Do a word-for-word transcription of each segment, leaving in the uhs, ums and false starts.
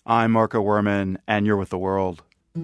I'm Marco Werman, and you're with The World.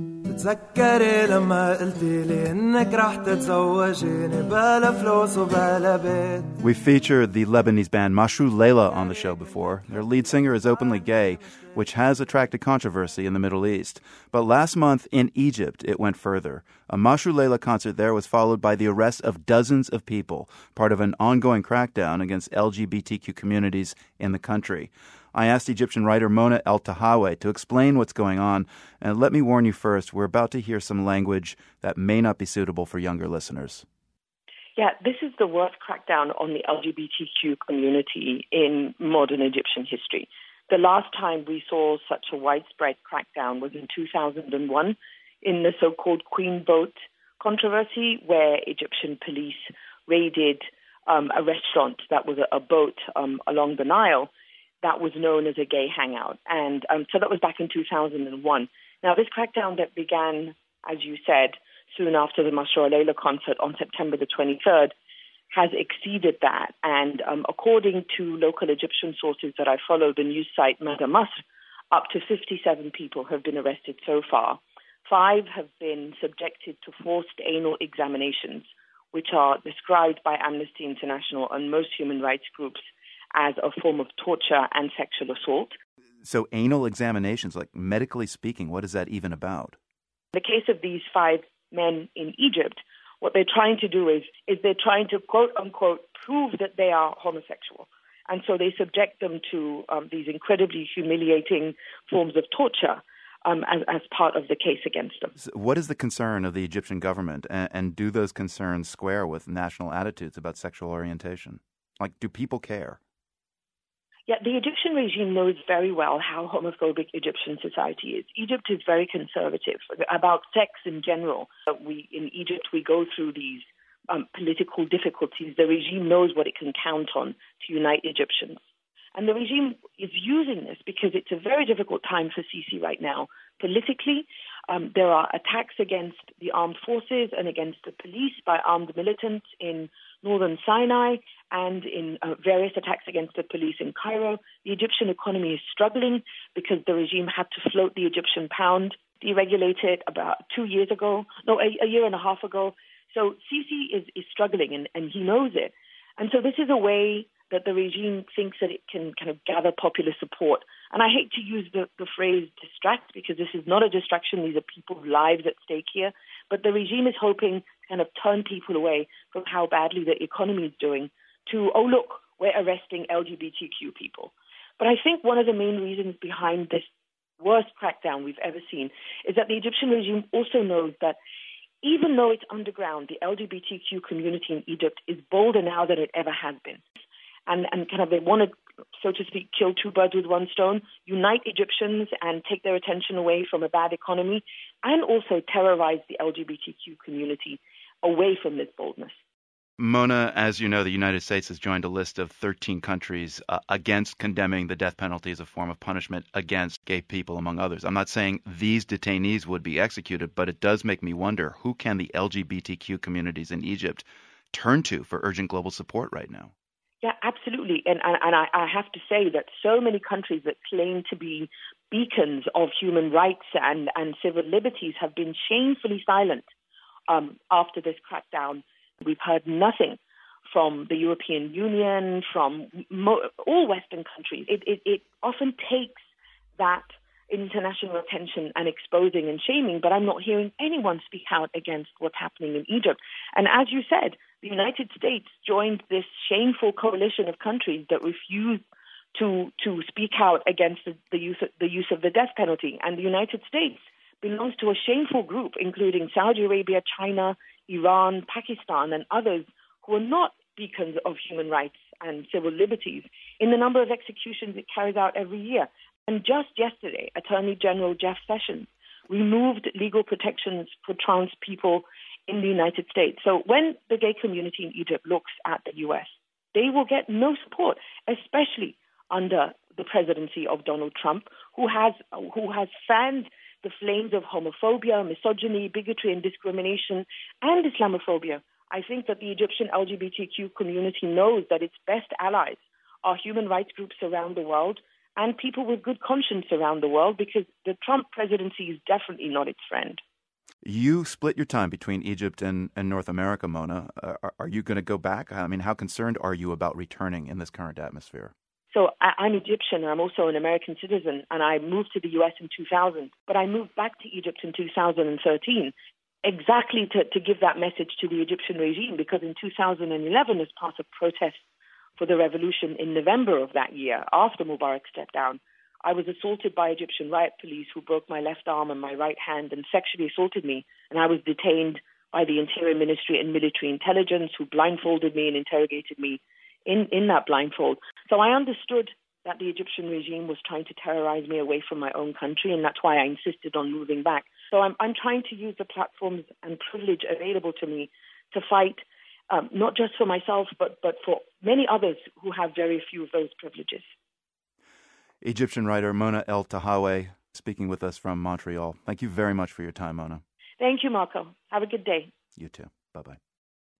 تتذكري لما قلتي لي إنك رح تتزوجيني بلا فلوس وبلا بيت. We've featured the Lebanese band Mashrou Leila on the show before. Their lead singer is openly gay, which has attracted controversy in the Middle East. But last month in Egypt, it went further. A Mashrou Leila concert there was followed by the arrest of dozens of people, part of an ongoing crackdown against L G B T Q communities in the country. I asked Egyptian writer Mona El-Tahawy to explain what's going on. And let me warn you first, we're about to hear some language that may not be suitable for younger listeners. Yeah, this is the worst crackdown on the L G B T Q community in modern Egyptian history. The last time we saw such a widespread crackdown was in two thousand one in the so-called Queen Boat controversy, where Egyptian police raided um, a restaurant that was a, a boat um, along the Nile that was known as a gay hangout. And um, so that was back in two thousand one. Now, this crackdown that began, as you said, soon after the Mashrou Leila concert on September the twenty-third has exceeded that. And um, according to local Egyptian sources that I follow, the news site Mada Masr, up to fifty-seven people have been arrested so far. Five have been subjected to forced anal examinations, which are described by Amnesty International and most human rights groups as a form of torture and sexual assault. So anal examinations, like medically speaking, what is that even about? In the case of these five men in Egypt, what they're trying to do is, is they're trying to, quote unquote, prove that they are homosexual. And so they subject them to um, these incredibly humiliating forms of torture um, as, as part of the case against them. So what is the concern of the Egyptian government, and, and do those concerns square with national attitudes about sexual orientation? Like, do people care? Yeah, the Egyptian regime knows very well how homophobic Egyptian society is. Egypt is very conservative about sex in general. We in Egypt, we go through these um, political difficulties. The regime knows what it can count on to unite Egyptians. And the regime is using this because it's a very difficult time for Sisi right now. Politically, um, there are attacks against the armed forces and against the police by armed militants in northern Sinai and in uh, various attacks against the police in Cairo. The Egyptian economy is struggling because the regime had to float the Egyptian pound, deregulated about two years ago, no, a, a year and a half ago. So Sisi is, is struggling, and, and he knows it. And so this is a way that the regime thinks that it can kind of gather popular support. And I hate to use the, the phrase distract, because this is not a distraction. These are people's lives at stake here. But the regime is hoping to kind of turn people away from how badly the economy is doing to, oh, look, we're arresting L G B T Q people. But I think one of the main reasons behind this worst crackdown we've ever seen is that the Egyptian regime also knows that even though it's underground, the L G B T Q community in Egypt is bolder now than it ever has been. And, and kind of they want to, so to speak, kill two birds with one stone, unite Egyptians and take their attention away from a bad economy, and also terrorize the L G B T Q community away from this boldness. Mona, as you know, the United States has joined a list of thirteen countries uh, against condemning the death penalty as a form of punishment against gay people, among others. I'm not saying these detainees would be executed, but it does make me wonder, who can the L G B T Q communities in Egypt turn to for urgent global support right now? Yeah, absolutely. And, and, and I, I have to say that so many countries that claim to be beacons of human rights and, and civil liberties have been shamefully silent um, after this crackdown. We've heard nothing from the European Union, from mo- all Western countries. It, it, it often takes that international attention and exposing and shaming, but I'm not hearing anyone speak out against what's happening in Egypt. And as you said, the United States joined this shameful coalition of countries that refuse to to speak out against the, the use of, the use of the death penalty. And the United States belongs to a shameful group, including Saudi Arabia, China, Iran, Pakistan, and others who are not beacons of human rights and civil liberties in the number of executions it carries out every year. And just yesterday, Attorney General Jeff Sessions removed legal protections for trans people in the United States. So when the gay community in Egypt looks at the U S, they will get no support, especially under the presidency of Donald Trump, who has who has fanned the flames of homophobia, misogyny, bigotry and discrimination, and Islamophobia. I think that the Egyptian L G B T Q community knows that its best allies are human rights groups around the world and people with good conscience around the world, because the Trump presidency is definitely not its friend. You split your time between Egypt and, and North America, Mona. Uh, are, are you going to go back? I mean, how concerned are you about returning in this current atmosphere? So I, I'm Egyptian. I'm also an American citizen, and I moved to the U S in two thousand. But I moved back to Egypt in two thousand thirteen, exactly to, to give that message to the Egyptian regime, because in two thousand eleven, as part of protests for the revolution in November of that year, after Mubarak stepped down, I was assaulted by Egyptian riot police who broke my left arm and my right hand and sexually assaulted me. And I was detained by the Interior Ministry and military intelligence, who blindfolded me and interrogated me in, in that blindfold. So I understood that the Egyptian regime was trying to terrorize me away from my own country, and that's why I insisted on moving back. So I'm, I'm trying to use the platforms and privilege available to me to fight um, not just for myself, but, but for many others who have very few of those privileges. Egyptian writer Mona Eltahawy speaking with us from Montreal. Thank you very much for your time, Mona. Thank you, Marco. Have a good day. You too. Bye-bye.